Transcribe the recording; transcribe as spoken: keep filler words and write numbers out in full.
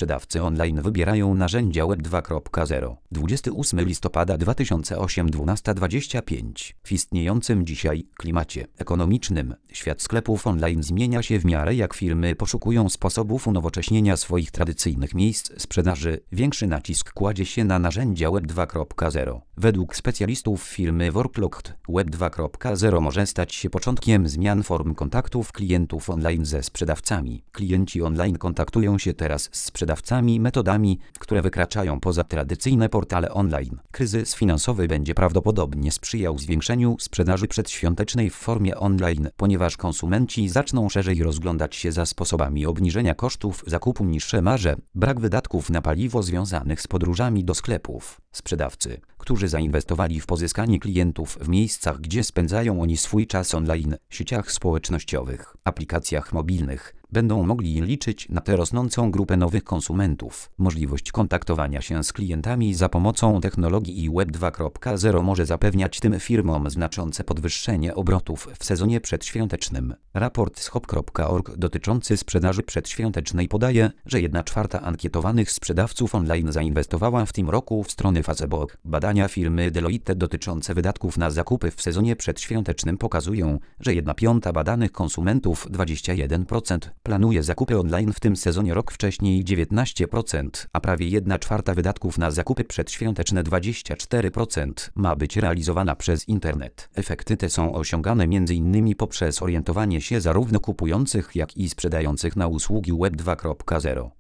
sprzedawcy online wybierają narzędzia Web dwa kropka zero. dwudziestego ósmego listopada dwa tysiące ósmego dwunasta dwadzieścia pięć. W istniejącym dzisiaj klimacie ekonomicznym świat sklepów online zmienia się w miarę jak firmy poszukują sposobów unowocześnienia swoich tradycyjnych miejsc sprzedaży. Większy nacisk kładzie się na narzędzia Web dwa kropka zero. Według specjalistów firmy Workload Web dwa kropka zero może stać się początkiem zmian form kontaktów klientów online ze sprzedawcami. Klienci online kontaktują się teraz z sprzedawcami metodami, które wykraczają poza tradycyjne portale online. Kryzys finansowy będzie prawdopodobnie sprzyjał zwiększeniu sprzedaży przedświątecznej w formie online, ponieważ konsumenci zaczną szerzej rozglądać się za sposobami obniżenia kosztów zakupu, niższe marże, brak wydatków na paliwo związanych z podróżami do sklepów. Sprzedawcy, którzy zainwestowali w pozyskanie klientów w miejscach, gdzie spędzają oni swój czas online, sieciach społecznościowych, aplikacjach mobilnych, będą mogli liczyć na tę rosnącą grupę nowych konsumentów. Możliwość kontaktowania się z klientami za pomocą technologii i Web dwa kropka zero może zapewniać tym firmom znaczące podwyższenie obrotów w sezonie przedświątecznym. Raport z hop kropka org dotyczący sprzedaży przedświątecznej podaje, że jedna czwarta ankietowanych sprzedawców online zainwestowała w tym roku w strony Facebook. Badania firmy Deloitte dotyczące wydatków na zakupy w sezonie przedświątecznym pokazują, że jedna piąta badanych konsumentów, dwadzieścia jeden procent, planuje zakupy online w tym sezonie, rok wcześniej dziewiętnaście procent, a prawie jedna czwarta wydatków na zakupy przedświąteczne, dwadzieścia cztery procent, ma być realizowana przez internet. Efekty te są osiągane między innymi poprzez orientowanie się zarówno kupujących, jak i sprzedających na usługi Web dwa kropka zero.